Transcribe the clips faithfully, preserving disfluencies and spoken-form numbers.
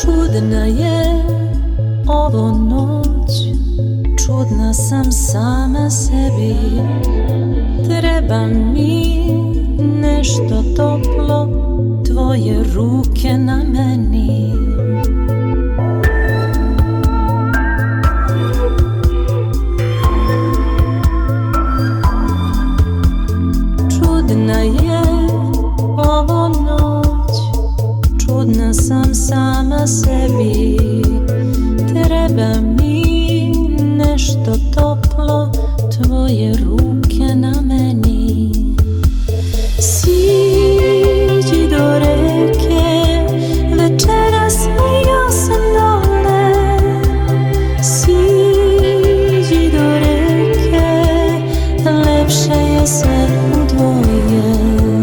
Čudna je ovo noć, čudna sam sama sebi. Treba mi nešto toplo, tvoje ruke na meni. Čudna je ovo noć, čudna sam sama sebi. Treba mi nešto toplo, tvoje ruke na meni. Siđi do reke, večeras ja sam dole. Siđi do reke, lepše je sve u dvoje.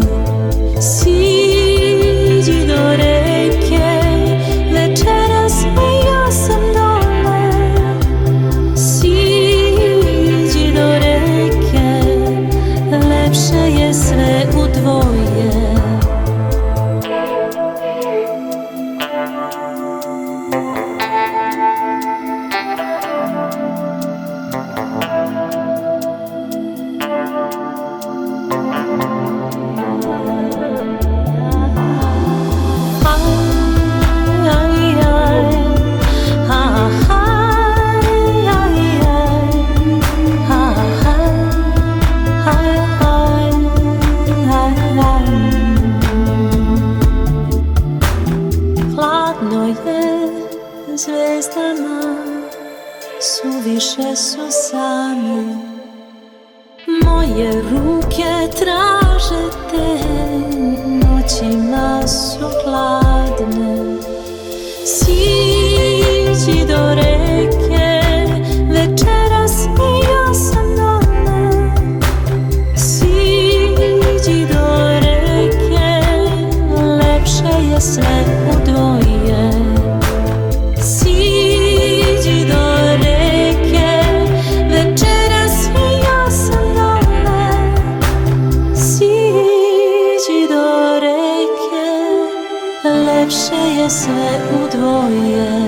Siđi do reke, večeras ja sam dole. Siđi do reke, lepše je sve u dvoje. Hladno je zvezdama, suviše su same. Moje ruke traže te, noćima su hladne. Siđi do reke, večeras ja sam dole. Siđi do reke, lepše je sve u dvoje. Siđi do reke, večeras ja sam dole. Siđi do reke, lepše je sve u dvoje.